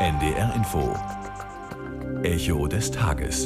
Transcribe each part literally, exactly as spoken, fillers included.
N D R Info. Echo des Tages.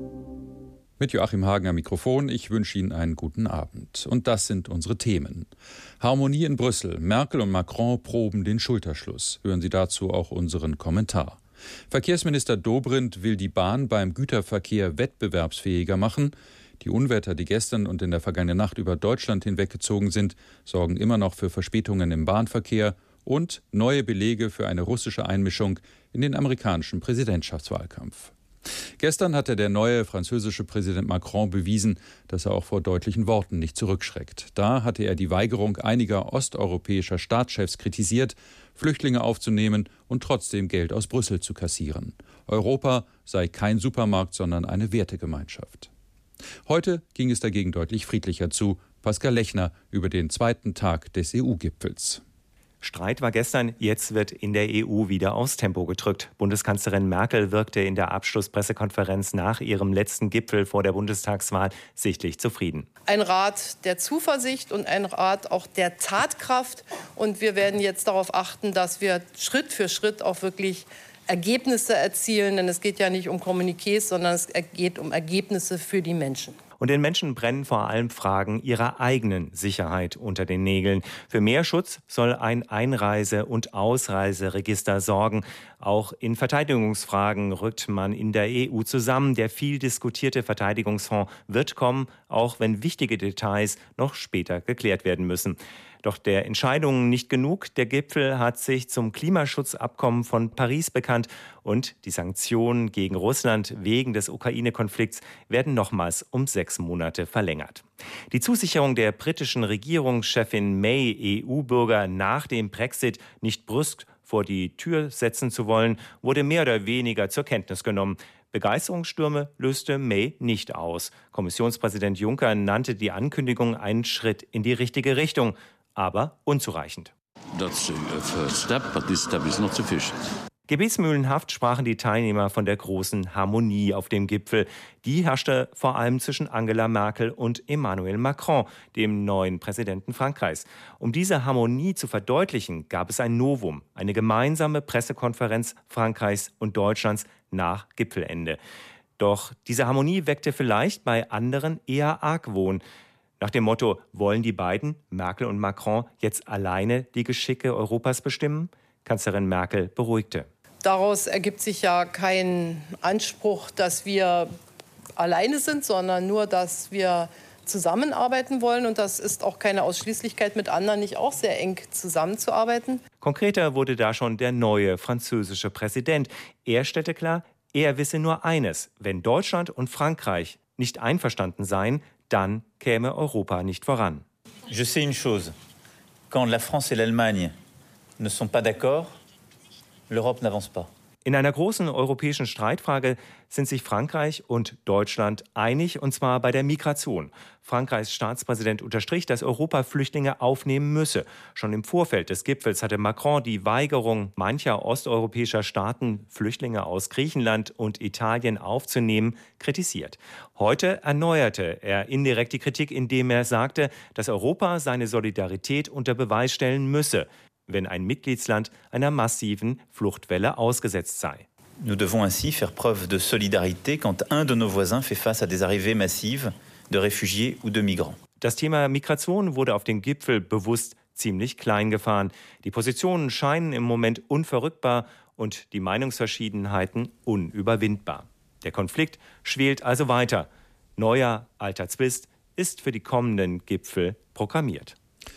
Mit Joachim Hagen am Mikrofon. Ich wünsche Ihnen einen guten Abend. Und das sind unsere Themen. Harmonie in Brüssel. Merkel und Macron proben den Schulterschluss. Hören Sie dazu auch unseren Kommentar. Verkehrsminister Dobrindt will die Bahn beim Güterverkehr wettbewerbsfähiger machen. Die Unwetter, die gestern und in der vergangenen Nacht über Deutschland hinweggezogen sind, sorgen immer noch für Verspätungen im Bahnverkehr und neue Belege für eine russische Einmischung in den amerikanischen Präsidentschaftswahlkampf. Gestern hatte der neue französische Präsident Macron bewiesen, dass er auch vor deutlichen Worten nicht zurückschreckt. Da hatte er die Weigerung einiger osteuropäischer Staatschefs kritisiert, Flüchtlinge aufzunehmen und trotzdem Geld aus Brüssel zu kassieren. Europa sei kein Supermarkt, sondern eine Wertegemeinschaft. Heute ging es dagegen deutlich friedlicher zu. Pascal Lechner über den zweiten Tag des E U-Gipfels. Streit war gestern, jetzt wird in der E U wieder aufs Tempo gedrückt. Bundeskanzlerin Merkel wirkte in der Abschlusspressekonferenz nach ihrem letzten Gipfel vor der Bundestagswahl sichtlich zufrieden. Ein Rat der Zuversicht und ein Rat auch der Tatkraft. Und wir werden jetzt darauf achten, dass wir Schritt für Schritt auch wirklich Ergebnisse erzielen. Denn es geht ja nicht um Kommuniqués, sondern es geht um Ergebnisse für die Menschen. Und den Menschen brennen vor allem Fragen ihrer eigenen Sicherheit unter den Nägeln. Für mehr Schutz soll ein Einreise- und Ausreiseregister sorgen. Auch in Verteidigungsfragen rückt man in der E U zusammen. Der viel diskutierte Verteidigungsfonds wird kommen, auch wenn wichtige Details noch später geklärt werden müssen. Doch der Entscheidungen nicht genug. Der Gipfel hat sich zum Klimaschutzabkommen von Paris bekannt und die Sanktionen gegen Russland wegen des Ukraine-Konflikts werden nochmals um sechs Monate verlängert. Die Zusicherung der britischen Regierungschefin May, E U-Bürger nach dem Brexit nicht brüsk vor die Tür setzen zu wollen, wurde mehr oder weniger zur Kenntnis genommen. Begeisterungsstürme löste May nicht aus. Kommissionspräsident Juncker nannte die Ankündigung einen Schritt in die richtige Richtung, aber unzureichend. That's a first step, but this step is not sufficient. Gebetsmühlenhaft sprachen die Teilnehmer von der großen Harmonie auf dem Gipfel. Die herrschte vor allem zwischen Angela Merkel und Emmanuel Macron, dem neuen Präsidenten Frankreichs. Um diese Harmonie zu verdeutlichen, gab es ein Novum, eine gemeinsame Pressekonferenz Frankreichs und Deutschlands nach Gipfelende. Doch diese Harmonie weckte vielleicht bei anderen eher Argwohn. Nach dem Motto, wollen die beiden, Merkel und Macron, jetzt alleine die Geschicke Europas bestimmen? Kanzlerin Merkel beruhigte. Daraus ergibt sich ja kein Anspruch, dass wir alleine sind, sondern nur, dass wir zusammenarbeiten wollen. Und das ist auch keine Ausschließlichkeit, mit anderen nicht auch sehr eng zusammenzuarbeiten. Konkreter wurde da schon der neue französische Präsident. Er stellte klar, er wisse nur eines: Wenn Deutschland und Frankreich nicht einverstanden seien, dann käme Europa nicht voran. Je sais une chose. Quand la France et l'Allemagne ne sont pas d'accord, l'Europe n'avance pas. In einer großen europäischen Streitfrage sind sich Frankreich und Deutschland einig, und zwar bei der Migration. Frankreichs Staatspräsident unterstrich, dass Europa Flüchtlinge aufnehmen müsse. Schon im Vorfeld des Gipfels hatte Macron die Weigerung mancher osteuropäischer Staaten, Flüchtlinge aus Griechenland und Italien aufzunehmen, kritisiert. Heute erneuerte er indirekt die Kritik, indem er sagte, dass Europa seine Solidarität unter Beweis stellen müsse, wenn ein Mitgliedsland einer massiven Fluchtwelle ausgesetzt sei. Nous devons ainsi faire preuve de solidarité quand un de nos voisins fait face à des arrivées massives de réfugiés ou de migrants. Das Thema Migration wurde auf dem Gipfel bewusst ziemlich klein gefahren. Die Positionen scheinen im Moment unverrückbar und die Meinungsverschiedenheiten unüberwindbar. Der Konflikt schwelt also weiter. Neuer alter Zwist ist für die kommenden Gipfel programmiert.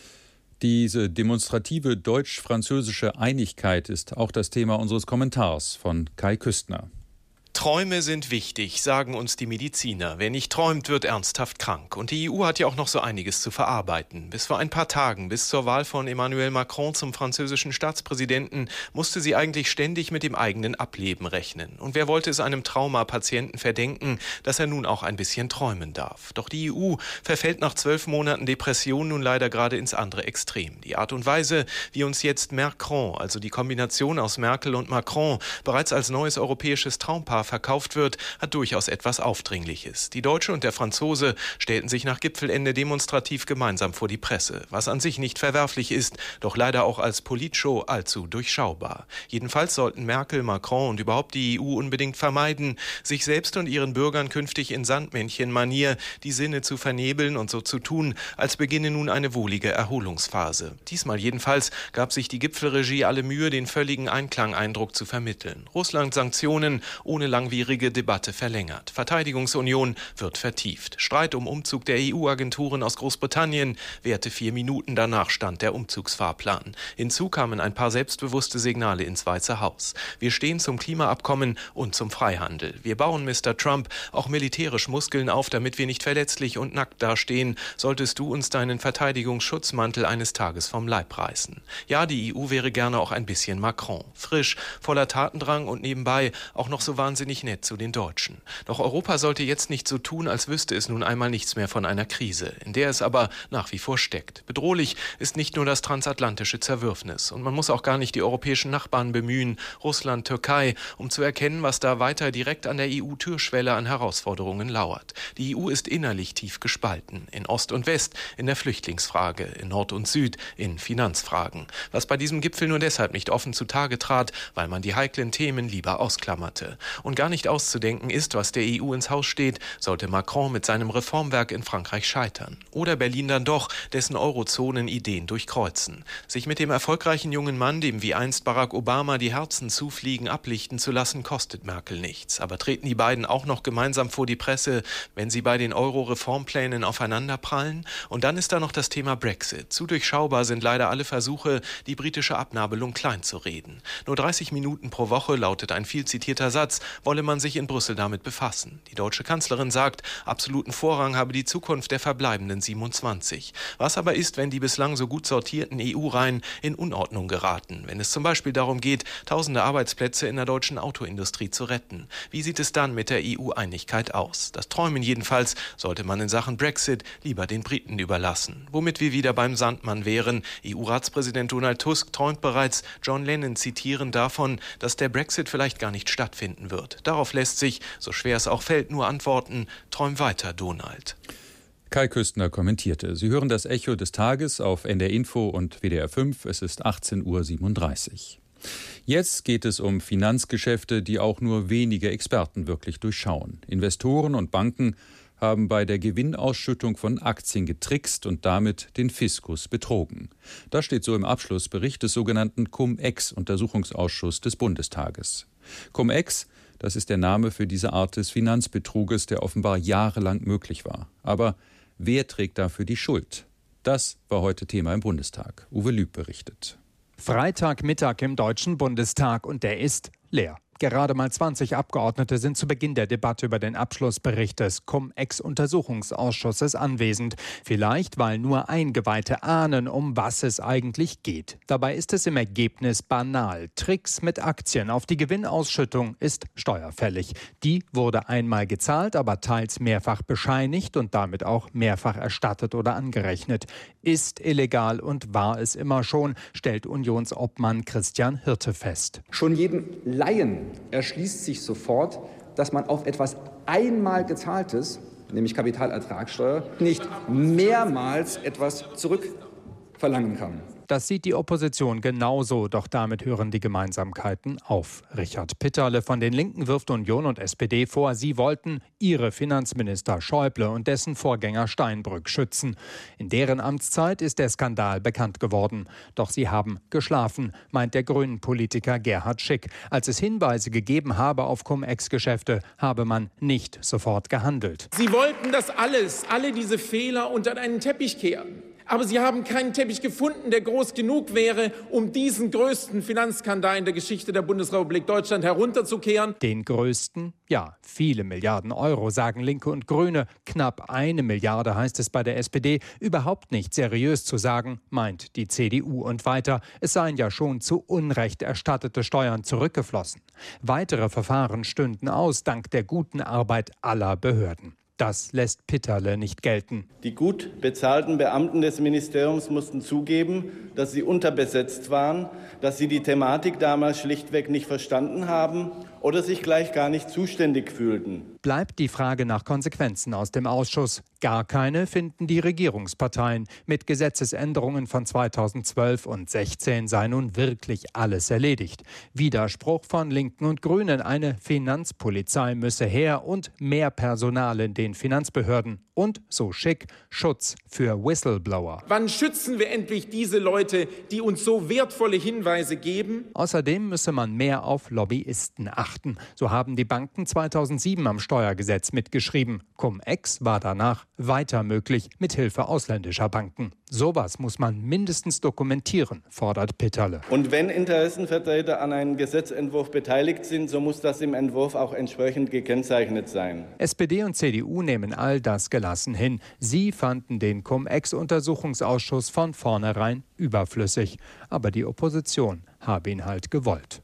Diese demonstrative deutsch-französische Einigkeit ist auch das Thema unseres Kommentars von Kai Küstner. Träume sind wichtig, sagen uns die Mediziner. Wer nicht träumt, wird ernsthaft krank. Und die E U hat ja auch noch so einiges zu verarbeiten. Bis vor ein paar Tagen, bis zur Wahl von Emmanuel Macron zum französischen Staatspräsidenten, musste sie eigentlich ständig mit dem eigenen Ableben rechnen. Und wer wollte es einem Traumapatienten verdenken, dass er nun auch ein bisschen träumen darf? Doch die E U verfällt nach zwölf Monaten Depression nun leider gerade ins andere Extrem. Die Art und Weise, wie uns jetzt Macron, also die Kombination aus Merkel und Macron, bereits als neues europäisches Traumpaar verkauft wird, hat durchaus etwas Aufdringliches. Die Deutsche und der Franzose stellten sich nach Gipfelende demonstrativ gemeinsam vor die Presse, was an sich nicht verwerflich ist, doch leider auch als Politshow allzu durchschaubar. Jedenfalls sollten Merkel, Macron und überhaupt die E U unbedingt vermeiden, sich selbst und ihren Bürgern künftig in Sandmännchen-Manier die Sinne zu vernebeln und so zu tun, als beginne nun eine wohlige Erholungsphase. Diesmal jedenfalls gab sich die Gipfelregie alle Mühe, den völligen Einklang-Eindruck zu vermitteln. Russland Sanktionen ohne langwierige Debatte verlängert. Verteidigungsunion wird vertieft. Streit um Umzug der E U-Agenturen aus Großbritannien währte vier Minuten, danach stand der Umzugsfahrplan. Hinzu kamen ein paar selbstbewusste Signale ins Weiße Haus. Wir stehen zum Klimaabkommen und zum Freihandel. Wir bauen, Mister Trump, auch militärisch Muskeln auf, damit wir nicht verletzlich und nackt dastehen, solltest du uns deinen Verteidigungsschutzmantel eines Tages vom Leib reißen. Ja, die E U wäre gerne auch ein bisschen Macron. Frisch, voller Tatendrang und nebenbei auch noch so wahnsinnig nett zu den Deutschen. Doch Europa sollte jetzt nicht so tun, als wüsste es nun einmal nichts mehr von einer Krise, in der es aber nach wie vor steckt. Bedrohlich ist nicht nur das transatlantische Zerwürfnis. Und man muss auch gar nicht die europäischen Nachbarn bemühen, Russland, Türkei, um zu erkennen, was da weiter direkt an der E U-Türschwelle an Herausforderungen lauert. Die E U ist innerlich tief gespalten. In Ost und West, in der Flüchtlingsfrage, in Nord und Süd, in Finanzfragen. Was bei diesem Gipfel nur deshalb nicht offen zutage trat, weil man die heiklen Themen lieber ausklammerte. Und gar nicht auszudenken ist, was der E U ins Haus steht, sollte Macron mit seinem Reformwerk in Frankreich scheitern. Oder Berlin dann doch dessen Eurozonen-Ideen durchkreuzen. Sich mit dem erfolgreichen jungen Mann, dem wie einst Barack Obama die Herzen zufliegen, ablichten zu lassen, kostet Merkel nichts. Aber treten die beiden auch noch gemeinsam vor die Presse, wenn sie bei den Euro-Reformplänen aufeinanderprallen? Und dann ist da noch das Thema Brexit. Zu durchschaubar sind leider alle Versuche, die britische Abnabelung klein zu reden. Nur dreißig Minuten pro Woche, lautet ein viel zitierter Satz, wolle man sich in Brüssel damit befassen. Die deutsche Kanzlerin sagt, absoluten Vorrang habe die Zukunft der verbleibenden siebenundzwanzig. Was aber ist, wenn die bislang so gut sortierten E U-Reihen in Unordnung geraten? Wenn es zum Beispiel darum geht, tausende Arbeitsplätze in der deutschen Autoindustrie zu retten. Wie sieht es dann mit der E U-Einigkeit aus? Das Träumen jedenfalls sollte man in Sachen Brexit lieber den Briten überlassen. Womit wir wieder beim Sandmann wären. E U-Ratspräsident Donald Tusk träumt bereits, John Lennon zitieren, davon, dass der Brexit vielleicht gar nicht stattfinden wird. Darauf lässt sich, so schwer es auch fällt, nur antworten, träum weiter, Donald. Kai Küstner kommentierte. Sie hören das Echo des Tages auf N D R Info und W D R fünf. Es ist achtzehn Uhr siebenunddreißig. Jetzt geht es um Finanzgeschäfte, die auch nur wenige Experten wirklich durchschauen. Investoren und Banken haben bei der Gewinnausschüttung von Aktien getrickst und damit den Fiskus betrogen. Das steht so im Abschlussbericht des sogenannten Cum-Ex-Untersuchungsausschusses des Bundestages. Cum-Ex, das ist der Name für diese Art des Finanzbetruges, der offenbar jahrelang möglich war. Aber wer trägt dafür die Schuld? Das war heute Thema im Bundestag. Uwe Lüb berichtet. Freitagmittag im Deutschen Bundestag und der ist leer. Gerade mal zwanzig Abgeordnete sind zu Beginn der Debatte über den Abschlussbericht des Cum-Ex-Untersuchungsausschusses anwesend. Vielleicht, weil nur Eingeweihte ahnen, um was es eigentlich geht. Dabei ist es im Ergebnis banal. Tricks mit Aktien auf die Gewinnausschüttung ist steuerfällig. Die wurde einmal gezahlt, aber teils mehrfach bescheinigt und damit auch mehrfach erstattet oder angerechnet. Ist illegal und war es immer schon, stellt Unionsobmann Christian Hirte fest. Schon jedem Laien erschließt sich sofort, dass man auf etwas einmal Gezahltes, nämlich Kapitalertragssteuer, nicht mehrmals etwas zurückverlangen kann. Das sieht die Opposition genauso, doch damit hören die Gemeinsamkeiten auf. Richard Pitterle von den Linken wirft Union und S P D vor, sie wollten ihre Finanzminister Schäuble und dessen Vorgänger Steinbrück schützen. In deren Amtszeit ist der Skandal bekannt geworden. Doch sie haben geschlafen, meint der Grünen-Politiker Gerhard Schick. Als es Hinweise gegeben habe auf Cum-Ex-Geschäfte, habe man nicht sofort gehandelt. Sie wollten das alles, alle diese Fehler unter einen Teppich kehren. Aber sie haben keinen Teppich gefunden, der groß genug wäre, um diesen größten Finanzskandal in der Geschichte der Bundesrepublik Deutschland herunterzukehren. Den größten? Ja, viele Milliarden Euro, sagen Linke und Grüne. Knapp eine Milliarde heißt es bei der S P D. Überhaupt nicht seriös zu sagen, meint die C D U. Und weiter, es seien ja schon zu Unrecht erstattete Steuern zurückgeflossen. Weitere Verfahren stünden aus, dank der guten Arbeit aller Behörden. Das lässt Pitterle nicht gelten. Die gut bezahlten Beamten des Ministeriums mussten zugeben, dass sie unterbesetzt waren, dass sie die Thematik damals schlichtweg nicht verstanden haben oder sich gleich gar nicht zuständig fühlten. Bleibt die Frage nach Konsequenzen aus dem Ausschuss. Gar keine finden die Regierungsparteien. Mit Gesetzesänderungen von zweitausendzwölf und sechzehn sei nun wirklich alles erledigt. Widerspruch von Linken und Grünen. Eine Finanzpolizei müsse her und mehr Personal in den Finanzbehörden. Und, so schick, Schutz für Whistleblower. Wann schützen wir endlich diese Leute, die uns so wertvolle Hinweise geben? Außerdem müsse man mehr auf Lobbyisten achten. So haben die Banken zweitausendsieben am Steuergesetz mitgeschrieben. Cum-Ex war danach weiter möglich mit Hilfe ausländischer Banken. Sowas muss man mindestens dokumentieren, fordert Pitterle. Und wenn Interessenvertreter an einem Gesetzentwurf beteiligt sind, so muss das im Entwurf auch entsprechend gekennzeichnet sein. S P D und C D U nehmen all das gelassen hin. Sie fanden den Cum-Ex-Untersuchungsausschuss von vornherein überflüssig. Aber die Opposition habe ihn halt gewollt.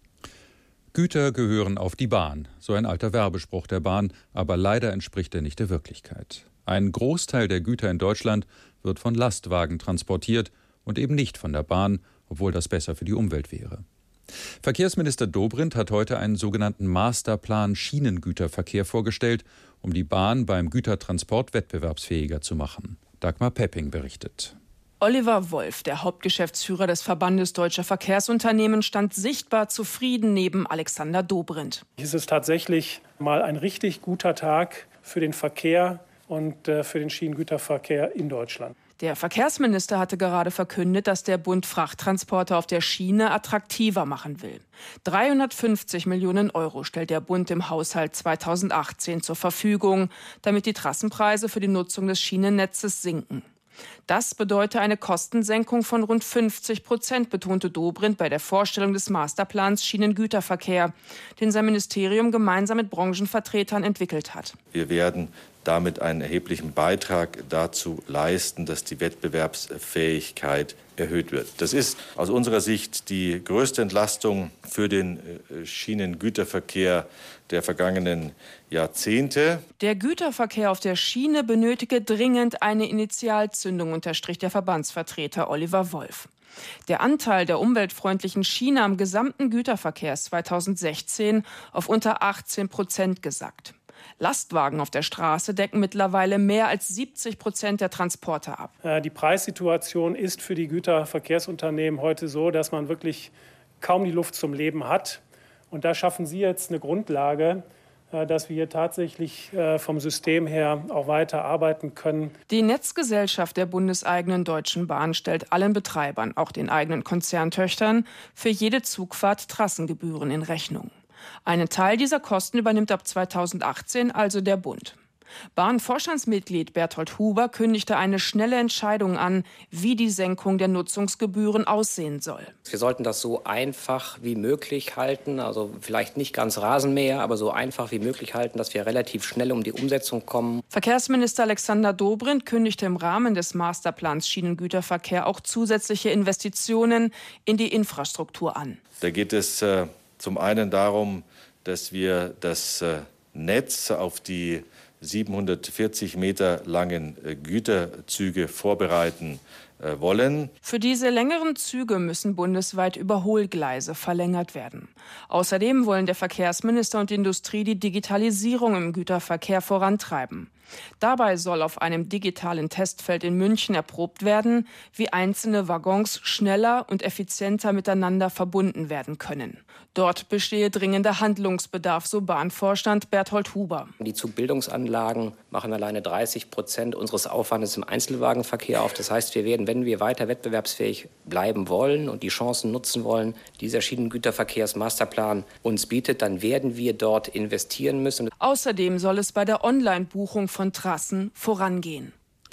Güter gehören auf die Bahn, so ein alter Werbespruch der Bahn, aber leider entspricht er nicht der Wirklichkeit. Ein Großteil der Güter in Deutschland wird von Lastwagen transportiert und eben nicht von der Bahn, obwohl das besser für die Umwelt wäre. Verkehrsminister Dobrindt hat heute einen sogenannten Masterplan Schienengüterverkehr vorgestellt, um die Bahn beim Gütertransport wettbewerbsfähiger zu machen. Dagmar Pepping berichtet. Oliver Wolf, der Hauptgeschäftsführer des Verbandes Deutscher Verkehrsunternehmen, stand sichtbar zufrieden neben Alexander Dobrindt. Es ist tatsächlich mal ein richtig guter Tag für den Verkehr und für den Schienengüterverkehr in Deutschland. Der Verkehrsminister hatte gerade verkündet, dass der Bund Frachttransporte auf der Schiene attraktiver machen will. dreihundertfünfzig Millionen Euro stellt der Bund im Haushalt zweitausendachtzehn zur Verfügung, damit die Trassenpreise für die Nutzung des Schienennetzes sinken. Das bedeute eine Kostensenkung von rund fünfzig Prozent, betonte Dobrindt bei der Vorstellung des Masterplans Schienengüterverkehr, den sein Ministerium gemeinsam mit Branchenvertretern entwickelt hat. Wir werden damit einen erheblichen Beitrag dazu leisten, dass die Wettbewerbsfähigkeit erhöht wird. Das ist aus unserer Sicht die größte Entlastung für den Schienengüterverkehr der vergangenen Jahrzehnte. Der Güterverkehr auf der Schiene benötige dringend eine Initialzündung, unterstrich der Verbandsvertreter Oliver Wolf. Der Anteil der umweltfreundlichen Schiene am gesamten Güterverkehr ist zweitausendsechzehn auf unter achtzehn Prozent gesackt. Lastwagen auf der Straße decken mittlerweile mehr als siebzig Prozent der Transporte ab. Die Preissituation ist für die Güterverkehrsunternehmen heute so, dass man wirklich kaum die Luft zum Leben hat. Und da schaffen Sie jetzt eine Grundlage, dass wir hier tatsächlich vom System her auch weiter arbeiten können. Die Netzgesellschaft der bundeseigenen Deutschen Bahn stellt allen Betreibern, auch den eigenen Konzerntöchtern, für jede Zugfahrt Trassengebühren in Rechnung. Einen Teil dieser Kosten übernimmt ab zweitausendachtzehn also der Bund. Bahnvorstandsmitglied Berthold Huber kündigte eine schnelle Entscheidung an, wie die Senkung der Nutzungsgebühren aussehen soll. Wir sollten das so einfach wie möglich halten, also vielleicht nicht ganz Rasenmäher, aber so einfach wie möglich halten, dass wir relativ schnell um die Umsetzung kommen. Verkehrsminister Alexander Dobrindt kündigte im Rahmen des Masterplans Schienengüterverkehr auch zusätzliche Investitionen in die Infrastruktur an. Da geht es äh, zum einen darum, dass wir das äh, Netz auf die siebenhundertvierzig Meter langen Güterzüge vorbereiten wollen. Für diese längeren Züge müssen bundesweit Überholgleise verlängert werden. Außerdem wollen der Verkehrsminister und die Industrie die Digitalisierung im Güterverkehr vorantreiben. Dabei soll auf einem digitalen Testfeld in München erprobt werden, wie einzelne Waggons schneller und effizienter miteinander verbunden werden können. Dort bestehe dringender Handlungsbedarf, so Bahnvorstand Berthold Huber. Die Zugbildungsanlagen machen alleine dreißig Prozent unseres Aufwandes im Einzelwagenverkehr auf. Das heißt, wir werden, wenn wir weiter wettbewerbsfähig bleiben wollen und die Chancen nutzen wollen, die dieser Schienengüterverkehrsmasterplan uns bietet, dann werden wir dort investieren müssen. Außerdem soll es bei der Online-Buchung von Trassen vorangehen.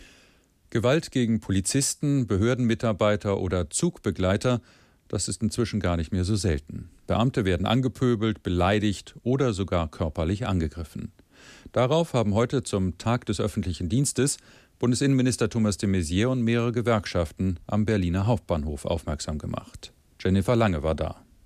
Gewalt gegen Polizisten, Behördenmitarbeiter oder Zugbegleiter, das ist inzwischen gar nicht mehr so selten. Beamte werden angepöbelt, beleidigt oder sogar körperlich angegriffen. Darauf haben heute zum Tag des öffentlichen Dienstes Bundesinnenminister Thomas de Maizière und mehrere Gewerkschaften am Berliner Hauptbahnhof aufmerksam gemacht. Jennifer Lange war da.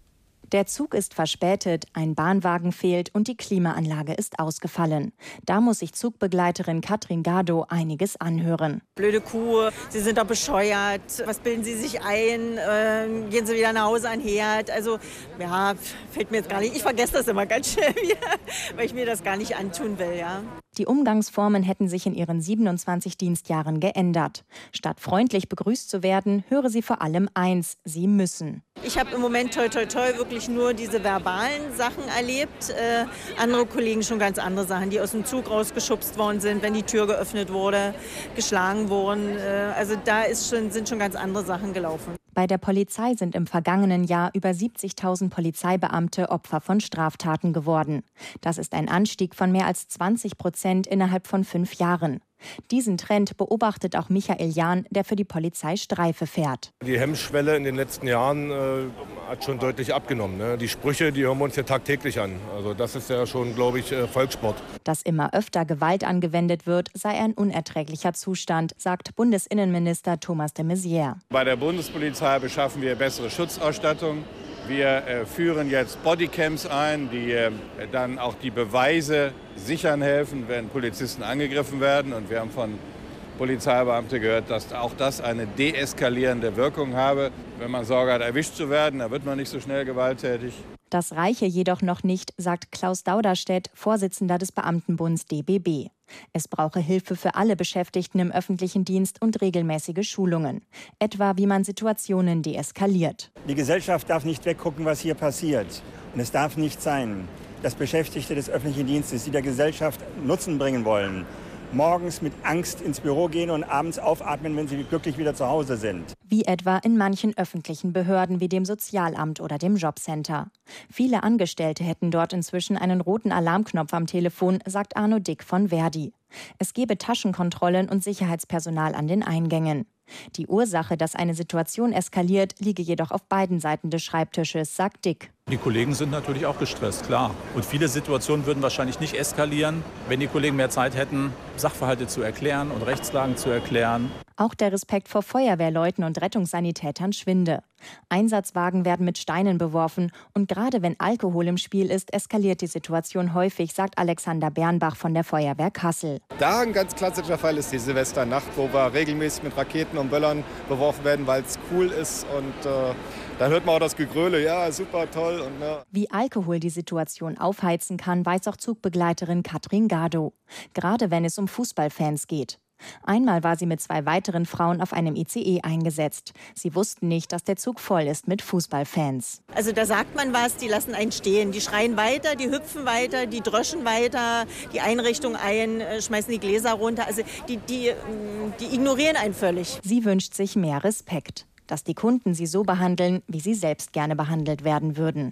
Der Zug ist verspätet, ein Bahnwagen fehlt und die Klimaanlage ist ausgefallen. Da muss sich Zugbegleiterin Katrin Gado einiges anhören. Blöde Kuh, Sie sind doch bescheuert. Was bilden Sie sich ein? Ähm, gehen Sie wieder nach Hause an den Herd? Also, ja, fällt mir jetzt gar nicht. Ich vergesse das immer ganz schnell wieder, weil ich mir das gar nicht antun will, ja. Die Umgangsformen hätten sich in ihren siebenundzwanzig Dienstjahren geändert. Statt freundlich begrüßt zu werden, höre sie vor allem eins: Sie müssen. Ich habe im Moment toi toi toi wirklich nur diese verbalen Sachen erlebt. Äh, andere Kollegen schon ganz andere Sachen, die aus dem Zug rausgeschubst worden sind, wenn die Tür geöffnet wurde, geschlagen wurden. Äh, also da ist schon, sind schon ganz andere Sachen gelaufen. Bei der Polizei sind im vergangenen Jahr über siebzigtausend Polizeibeamte Opfer von Straftaten geworden. Das ist ein Anstieg von mehr als zwanzig Prozent innerhalb von fünf Jahren. Diesen Trend beobachtet auch Michael Jahn, der für die Polizei Streife fährt. Die Hemmschwelle in den letzten Jahren äh, hat schon deutlich abgenommen. Ne? Die Sprüche, die hören wir uns ja tagtäglich an. Also das ist ja schon, glaube ich, äh, Volkssport. Dass immer öfter Gewalt angewendet wird, sei ein unerträglicher Zustand, sagt Bundesinnenminister Thomas de Maizière. Bei der Bundespolizei beschaffen wir bessere Schutzausstattung. Wir äh, führen jetzt Bodycams ein, die äh, dann auch die Beweise sichern helfen, wenn Polizisten angegriffen werden. Und wir haben von Polizeibeamten gehört, dass auch das eine deeskalierende Wirkung habe. Wenn man Sorge hat, erwischt zu werden, dann wird man nicht so schnell gewalttätig. Das reiche jedoch noch nicht, sagt Klaus Dauderstedt, Vorsitzender des Beamtenbunds D B B. Es brauche Hilfe für alle Beschäftigten im öffentlichen Dienst und regelmäßige Schulungen. Etwa, wie man Situationen deeskaliert. Die Gesellschaft darf nicht weggucken, was hier passiert. Und es darf nicht sein, dass Beschäftigte des öffentlichen Dienstes, die der Gesellschaft Nutzen bringen wollen, morgens mit Angst ins Büro gehen und abends aufatmen, wenn sie glücklich wieder zu Hause sind. Wie etwa in manchen öffentlichen Behörden wie dem Sozialamt oder dem Jobcenter. Viele Angestellte hätten dort inzwischen einen roten Alarmknopf am Telefon, sagt Arno Dick von Verdi. Es gebe Taschenkontrollen und Sicherheitspersonal an den Eingängen. Die Ursache, dass eine Situation eskaliert, liege jedoch auf beiden Seiten des Schreibtisches, sagt Dick. Die Kollegen sind natürlich auch gestresst, klar. Und viele Situationen würden wahrscheinlich nicht eskalieren, wenn die Kollegen mehr Zeit hätten, Sachverhalte zu erklären und Rechtslagen zu erklären. Auch der Respekt vor Feuerwehrleuten und Rettungssanitätern schwinde. Einsatzwagen werden mit Steinen beworfen und gerade wenn Alkohol im Spiel ist, eskaliert die Situation häufig, sagt Alexander Bernbach von der Feuerwehr Kassel. Da ein ganz klassischer Fall ist die Silvesternacht, wo wir regelmäßig mit Raketen und Böllern beworfen werden, weil es cool ist und äh, dann hört man auch das Gegröle, ja, super, toll. Und, ja. Wie Alkohol die Situation aufheizen kann, weiß auch Zugbegleiterin Katrin Gado. Gerade wenn es um Fußballfans geht. Einmal war sie mit zwei weiteren Frauen auf einem I C E eingesetzt. Sie wussten nicht, dass der Zug voll ist mit Fußballfans. Also da sagt man was, die lassen einen stehen. Die schreien weiter, die hüpfen weiter, die dröschen weiter, die Einrichtung ein, schmeißen die Gläser runter. Also die, die, die ignorieren einen völlig. Sie wünscht sich mehr Respekt, dass die Kunden sie so behandeln, wie sie selbst gerne behandelt werden würden.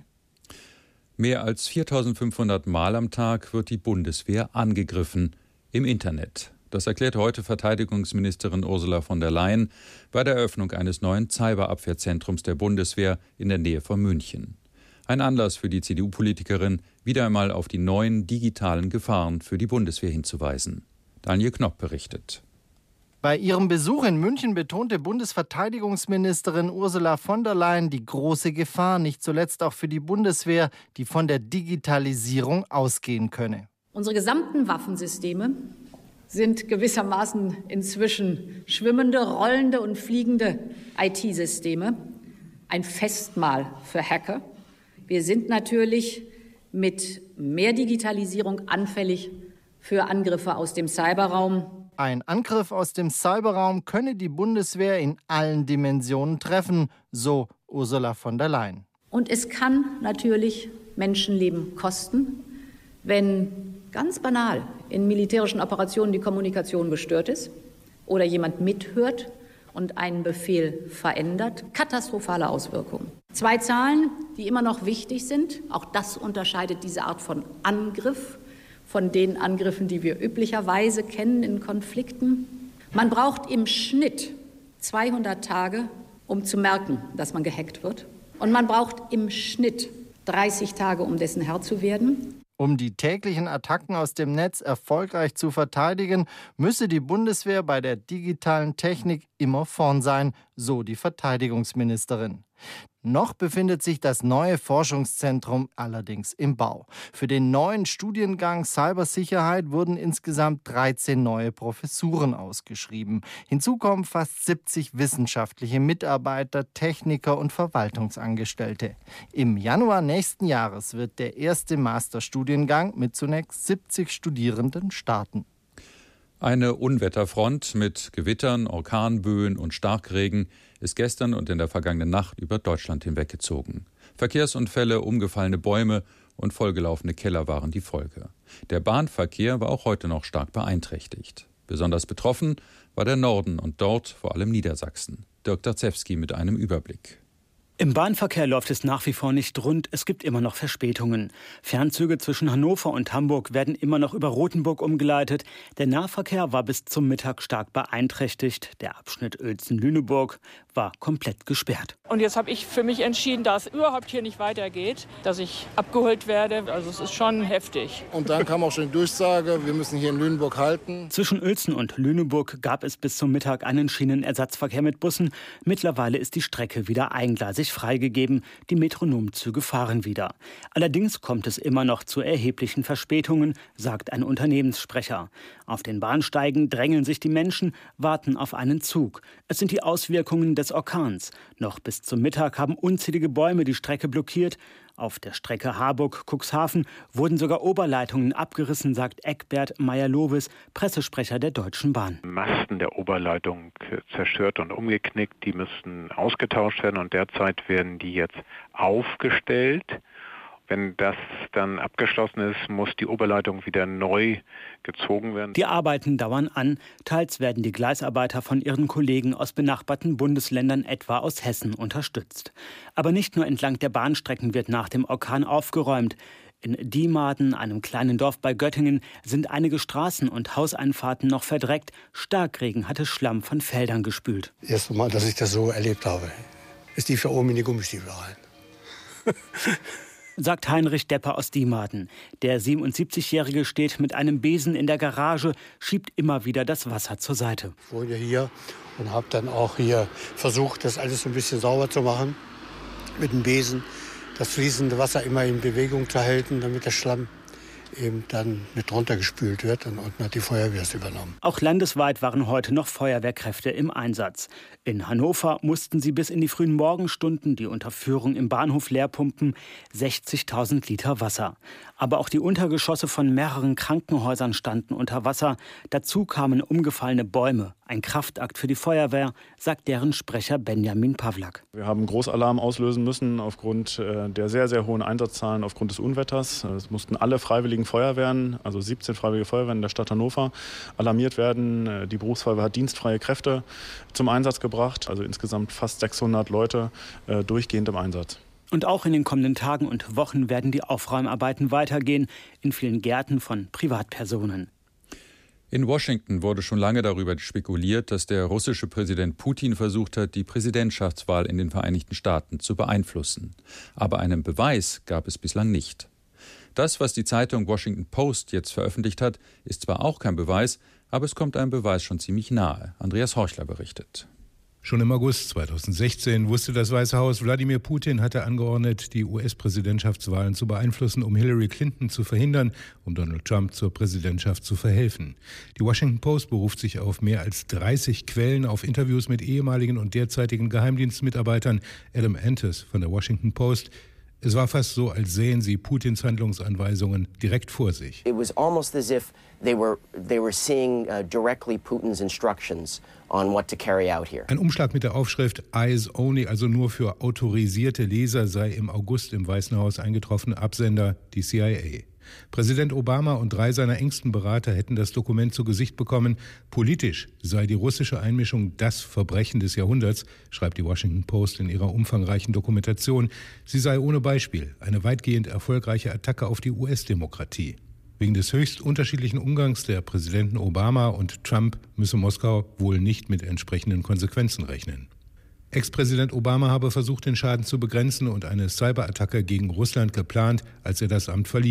Mehr als viertausendfünfhundert Mal am Tag wird die Bundeswehr angegriffen im Internet. Das erklärt heute Verteidigungsministerin Ursula von der Leyen bei der Eröffnung eines neuen Cyberabwehrzentrums der Bundeswehr in der Nähe von München. Ein Anlass für die C D U-Politikerin, wieder einmal auf die neuen digitalen Gefahren für die Bundeswehr hinzuweisen. Daniel Knopp berichtet. Bei ihrem Besuch in München betonte Bundesverteidigungsministerin Ursula von der Leyen die große Gefahr, nicht zuletzt auch für die Bundeswehr, die von der Digitalisierung ausgehen könne. Unsere gesamten Waffensysteme sind gewissermaßen inzwischen schwimmende, rollende und fliegende I T-Systeme, ein Festmahl für Hacker. Wir sind natürlich mit mehr Digitalisierung anfällig für Angriffe aus dem Cyberraum. Ein Angriff aus dem Cyberraum könne die Bundeswehr in allen Dimensionen treffen, so Ursula von der Leyen. Und es kann natürlich Menschenleben kosten, wenn ganz banal in militärischen Operationen die Kommunikation gestört ist oder jemand mithört und einen Befehl verändert. Katastrophale Auswirkungen. Zwei Zahlen, die immer noch wichtig sind. Auch das unterscheidet diese Art von Angriff von den Angriffen, die wir üblicherweise kennen in Konflikten. Man braucht im Schnitt zweihundert Tage, um zu merken, dass man gehackt wird. Und man braucht im Schnitt dreißig Tage, um dessen Herr zu werden. Um die täglichen Attacken aus dem Netz erfolgreich zu verteidigen, müsse die Bundeswehr bei der digitalen Technik immer vorn sein, so die Verteidigungsministerin. Noch befindet sich das neue Forschungszentrum allerdings im Bau. Für den neuen Studiengang Cybersicherheit wurden insgesamt dreizehn neue Professuren ausgeschrieben. Hinzu kommen fast siebzig wissenschaftliche Mitarbeiter, Techniker und Verwaltungsangestellte. Im Januar nächsten Jahres wird der erste Masterstudiengang mit zunächst siebzig Studierenden starten. Eine Unwetterfront mit Gewittern, Orkanböen und Starkregen ist gestern und in der vergangenen Nacht über Deutschland hinweggezogen. Verkehrsunfälle, umgefallene Bäume und vollgelaufene Keller waren die Folge. Der Bahnverkehr war auch heute noch stark beeinträchtigt. Besonders betroffen war der Norden und dort vor allem Niedersachsen. Dirk Darzewski mit einem Überblick. Im Bahnverkehr läuft es nach wie vor nicht rund, es gibt immer noch Verspätungen. Fernzüge zwischen Hannover und Hamburg werden immer noch über Rothenburg umgeleitet. Der Nahverkehr war bis zum Mittag stark beeinträchtigt. Der Abschnitt Uelzen-Lüneburg war komplett gesperrt. Und jetzt habe ich für mich entschieden, dass es überhaupt hier nicht weitergeht, dass ich abgeholt werde. Also es ist schon heftig. Und dann kam auch schon die Durchsage, wir müssen hier in Lüneburg halten. Zwischen Uelzen und Lüneburg gab es bis zum Mittag einen Schienenersatzverkehr mit Bussen. Mittlerweile ist die Strecke wieder eingleisig freigegeben. Die Metronomzüge fahren wieder. Allerdings kommt es immer noch zu erheblichen Verspätungen, sagt ein Unternehmenssprecher. Auf den Bahnsteigen drängeln sich die Menschen, warten auf einen Zug. Es sind die Auswirkungen des Orkans. Noch bis zum Mittag haben unzählige Bäume die Strecke blockiert. Auf der Strecke Harburg-Cuxhaven wurden sogar Oberleitungen abgerissen, sagt Eckbert Meyer-Lowes, Pressesprecher der Deutschen Bahn. Masten der Oberleitung zerstört und umgeknickt, die müssten ausgetauscht werden und derzeit werden die jetzt aufgestellt. Wenn das dann abgeschlossen ist, muss die Oberleitung wieder neu gezogen werden. Die Arbeiten dauern an. Teils werden die Gleisarbeiter von ihren Kollegen aus benachbarten Bundesländern, etwa aus Hessen, unterstützt. Aber nicht nur entlang der Bahnstrecken wird nach dem Orkan aufgeräumt. In Diemarden, einem kleinen Dorf bei Göttingen, sind einige Straßen und Hauseinfahrten noch verdreckt. Starkregen hatte Schlamm von Feldern gespült. Erst Mal, dass ich das so erlebt habe, ist die für oben in die Gummistiefel rein. Sagt Heinrich Depper aus Diemarden. Der siebenundsiebzigjährige steht mit einem Besen in der Garage, schiebt immer wieder das Wasser zur Seite. Ich wohne hier und habe dann auch hier versucht, das alles ein bisschen sauber zu machen mit dem Besen. Das fließende Wasser immer in Bewegung zu halten, damit der Schlamm eben dann mit runtergespült wird. Und unten hat die Feuerwehr es übernommen. Auch landesweit waren heute noch Feuerwehrkräfte im Einsatz. In Hannover mussten sie bis in die frühen Morgenstunden die Unterführung im Bahnhof leerpumpen, sechzigtausend Liter Wasser. Aber auch die Untergeschosse von mehreren Krankenhäusern standen unter Wasser. Dazu kamen umgefallene Bäume. Ein Kraftakt für die Feuerwehr, sagt deren Sprecher Benjamin Pawlak. Wir haben Großalarm auslösen müssen aufgrund der sehr, sehr hohen Einsatzzahlen aufgrund des Unwetters. Es mussten alle freiwilligen Feuerwehren, also siebzehn freiwillige Feuerwehren der Stadt Hannover, alarmiert werden. Die Berufsfeuerwehr hat dienstfreie Kräfte zum Einsatz gebracht. Also insgesamt fast sechshundert Leute äh, durchgehend im Einsatz. Und auch in den kommenden Tagen und Wochen werden die Aufräumarbeiten weitergehen, in vielen Gärten von Privatpersonen. In Washington wurde schon lange darüber spekuliert, dass der russische Präsident Putin versucht hat, die Präsidentschaftswahl in den Vereinigten Staaten zu beeinflussen. Aber einen Beweis gab es bislang nicht. Das, was die Zeitung Washington Post jetzt veröffentlicht hat, ist zwar auch kein Beweis, aber es kommt einem Beweis schon ziemlich nahe. Andreas Horchler berichtet. Schon im August zweitausendsechzehn wusste das Weiße Haus, Wladimir Putin hatte angeordnet, die U S-Präsidentschaftswahlen zu beeinflussen, um Hillary Clinton zu verhindern, um Donald Trump zur Präsidentschaft zu verhelfen. Die Washington Post beruft sich auf mehr als dreißig Quellen, auf Interviews mit ehemaligen und derzeitigen Geheimdienstmitarbeitern. Adam Antis von der Washington Post. Es war fast so, als sähen sie Putins Handlungsanweisungen direkt vor sich. It was almost as if they were they were seeing uh, directly Putin's instructions on what to carry out here. Ein Umschlag mit der Aufschrift Eyes Only, also nur für autorisierte Leser, sei im August im Weißen Haus eingetroffen, Absender die C I A. Präsident Obama und drei seiner engsten Berater hätten das Dokument zu Gesicht bekommen. Politisch sei die russische Einmischung das Verbrechen des Jahrhunderts, schreibt die Washington Post in ihrer umfangreichen Dokumentation. Sie sei ohne Beispiel eine weitgehend erfolgreiche Attacke auf die U S-Demokratie. Wegen des höchst unterschiedlichen Umgangs der Präsidenten Obama und Trump müsse Moskau wohl nicht mit entsprechenden Konsequenzen rechnen. Ex-Präsident Obama habe versucht, den Schaden zu begrenzen und eine Cyberattacke gegen Russland geplant, als er das Amt verließ.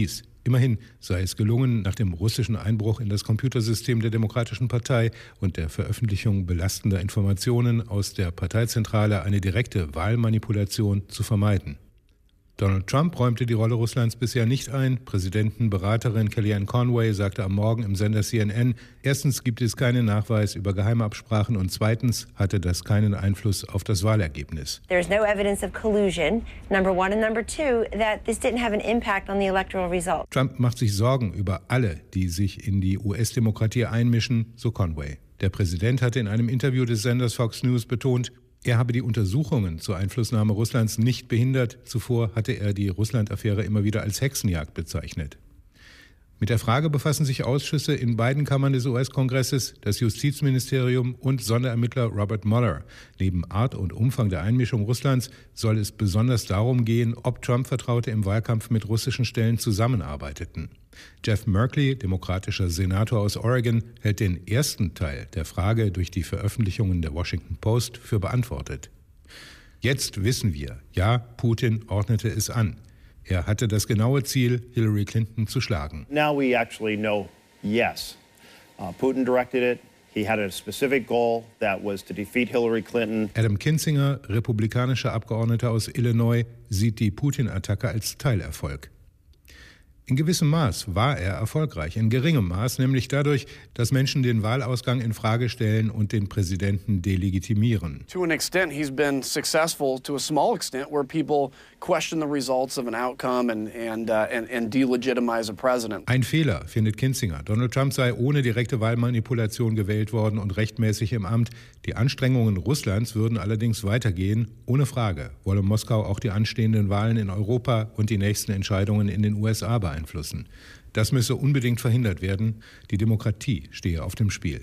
Immerhin sei es gelungen, nach dem russischen Einbruch in das Computersystem der Demokratischen Partei und der Veröffentlichung belastender Informationen aus der Parteizentrale eine direkte Wahlmanipulation zu vermeiden. Donald Trump räumte die Rolle Russlands bisher nicht ein. Präsidentenberaterin Kellyanne Conway sagte am Morgen im Sender C N N, erstens gibt es keinen Nachweis über Geheimabsprachen und zweitens hatte das keinen Einfluss auf das Wahlergebnis. There's no evidence of collusion. Number one and number two, that this didn't have an impact on the electoral result. Trump macht sich Sorgen über alle, die sich in die U S-Demokratie einmischen, so Conway. Der Präsident hatte in einem Interview des Senders Fox News betont, er habe die Untersuchungen zur Einflussnahme Russlands nicht behindert. Zuvor hatte er die Russland-Affäre immer wieder als Hexenjagd bezeichnet. Mit der Frage befassen sich Ausschüsse in beiden Kammern des U S-Kongresses, das Justizministerium und Sonderermittler Robert Mueller. Neben Art und Umfang der Einmischung Russlands soll es besonders darum gehen, ob Trump-Vertraute im Wahlkampf mit russischen Stellen zusammenarbeiteten. Jeff Merkley, demokratischer Senator aus Oregon, hält den ersten Teil der Frage durch die Veröffentlichungen der Washington Post für beantwortet. Jetzt wissen wir, ja, Putin ordnete es an. Er hatte das genaue Ziel, Hillary Clinton zu schlagen. Now we actually know, yes, uh, Putin directed it. He had a specific goal that was to defeat Hillary Clinton. Adam Kinzinger, republikanischer Abgeordneter aus Illinois, sieht die Putin-Attacke als Teilerfolg. In gewissem Maß war er erfolgreich, in geringem Maß, nämlich dadurch, dass Menschen den Wahlausgang in Frage stellen und den Präsidenten delegitimieren. To an extent he's been successful to a small extent where people question the results of an outcome and and uh, and, and delegitimize a president. Ein Fehler, findet Kinzinger. Donald Trump sei ohne direkte Wahlmanipulation gewählt worden und rechtmäßig im Amt. Die Anstrengungen Russlands würden allerdings weitergehen, ohne Frage. Wolle Moskau auch die anstehenden Wahlen in Europa und die nächsten Entscheidungen in den U S A beeinflussen. Einflussen. Das müsse unbedingt verhindert werden. Die Demokratie stehe auf dem Spiel.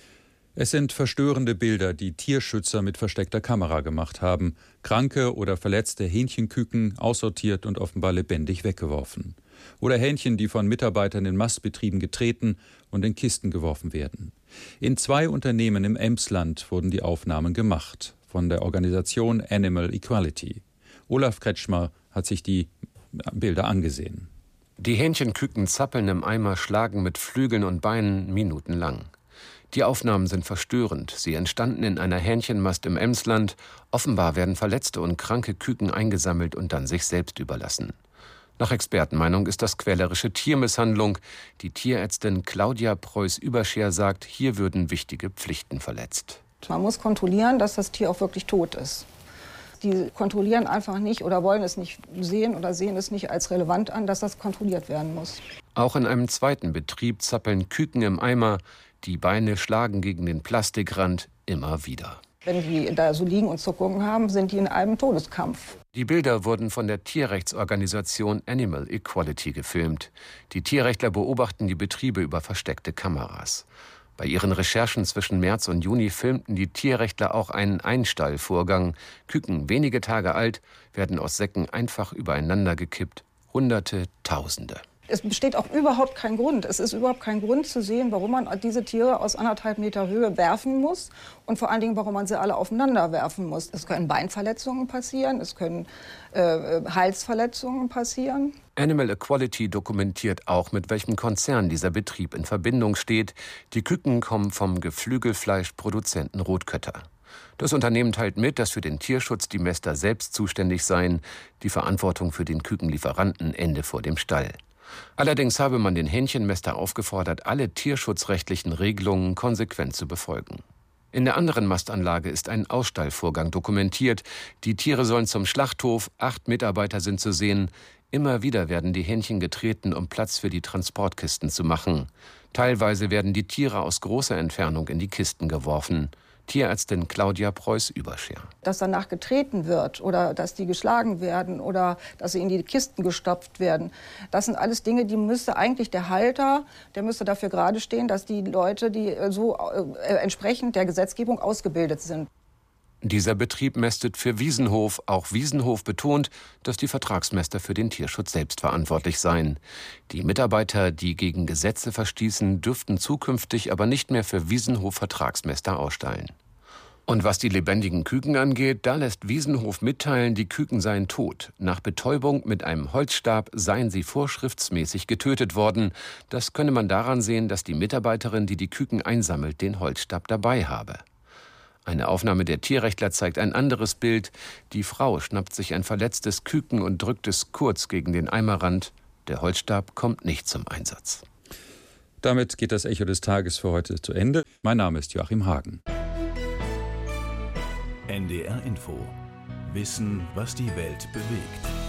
Es sind verstörende Bilder, die Tierschützer mit versteckter Kamera gemacht haben. Kranke oder verletzte Hähnchenküken aussortiert und offenbar lebendig weggeworfen. Oder Hähnchen, die von Mitarbeitern in Mastbetrieben getreten und in Kisten geworfen werden. In zwei Unternehmen im Emsland wurden die Aufnahmen gemacht. Von der Organisation Animal Equality. Olaf Kretschmer hat sich die Bilder angesehen. Die Hähnchenküken zappeln im Eimer, schlagen mit Flügeln und Beinen minutenlang. Die Aufnahmen sind verstörend. Sie entstanden in einer Hähnchenmast im Emsland. Offenbar werden verletzte und kranke Küken eingesammelt und dann sich selbst überlassen. Nach Expertenmeinung ist das quälerische Tiermisshandlung. Die Tierärztin Claudia Preuß-Überscher sagt, hier würden wichtige Pflichten verletzt. Man muss kontrollieren, dass das Tier auch wirklich tot ist. Die kontrollieren einfach nicht oder wollen es nicht sehen oder sehen es nicht als relevant an, dass das kontrolliert werden muss. Auch in einem zweiten Betrieb zappeln Küken im Eimer. Die Beine schlagen gegen den Plastikrand immer wieder. Wenn die da so liegen und Zuckungen haben, sind die in einem Todeskampf. Die Bilder wurden von der Tierrechtsorganisation Animal Equality gefilmt. Die Tierrechtler beobachten die Betriebe über versteckte Kameras. Bei ihren Recherchen zwischen März und Juni filmten die Tierrechtler auch einen Einstallvorgang. Küken, wenige Tage alt, werden aus Säcken einfach übereinander gekippt. Hunderte, Tausende. Es besteht auch überhaupt kein Grund. Es ist überhaupt kein Grund zu sehen, warum man diese Tiere aus anderthalb Meter Höhe werfen muss und vor allen Dingen, warum man sie alle aufeinander werfen muss. Es können Beinverletzungen passieren, es können äh, Halsverletzungen passieren. Animal Equality dokumentiert auch, mit welchem Konzern dieser Betrieb in Verbindung steht. Die Küken kommen vom Geflügelfleischproduzenten Rotkötter. Das Unternehmen teilt mit, dass für den Tierschutz die Mäster selbst zuständig seien. Die Verantwortung für den Kükenlieferanten ende vor dem Stall. Allerdings habe man den Hähnchenmäster aufgefordert, alle tierschutzrechtlichen Regelungen konsequent zu befolgen. In der anderen Mastanlage ist ein Ausstallvorgang dokumentiert. Die Tiere sollen zum Schlachthof, acht Mitarbeiter sind zu sehen. Immer wieder werden die Hähnchen getreten, um Platz für die Transportkisten zu machen. Teilweise werden die Tiere aus großer Entfernung in die Kisten geworfen. Tierärztin Claudia Preuß-Überscher. Dass danach getreten wird oder dass die geschlagen werden oder dass sie in die Kisten gestopft werden, das sind alles Dinge, die müsste eigentlich der Halter, der müsste dafür gerade stehen, dass die Leute, die so äh, entsprechend der Gesetzgebung ausgebildet sind. Dieser Betrieb mästet für Wiesenhof. Auch Wiesenhof betont, dass die Vertragsmäster für den Tierschutz selbst verantwortlich seien. Die Mitarbeiter, die gegen Gesetze verstießen, dürften zukünftig aber nicht mehr für Wiesenhof Vertragsmäster ausstallen. Und was die lebendigen Küken angeht, da lässt Wiesenhof mitteilen, die Küken seien tot. Nach Betäubung mit einem Holzstab seien sie vorschriftsmäßig getötet worden. Das könne man daran sehen, dass die Mitarbeiterin, die die Küken einsammelt, den Holzstab dabei habe. Eine Aufnahme der Tierrechtler zeigt ein anderes Bild. Die Frau schnappt sich ein verletztes Küken und drückt es kurz gegen den Eimerrand. Der Holzstab kommt nicht zum Einsatz. Damit geht das Echo des Tages für heute zu Ende. Mein Name ist Joachim Hagen. N D R Info. Wissen, was die Welt bewegt.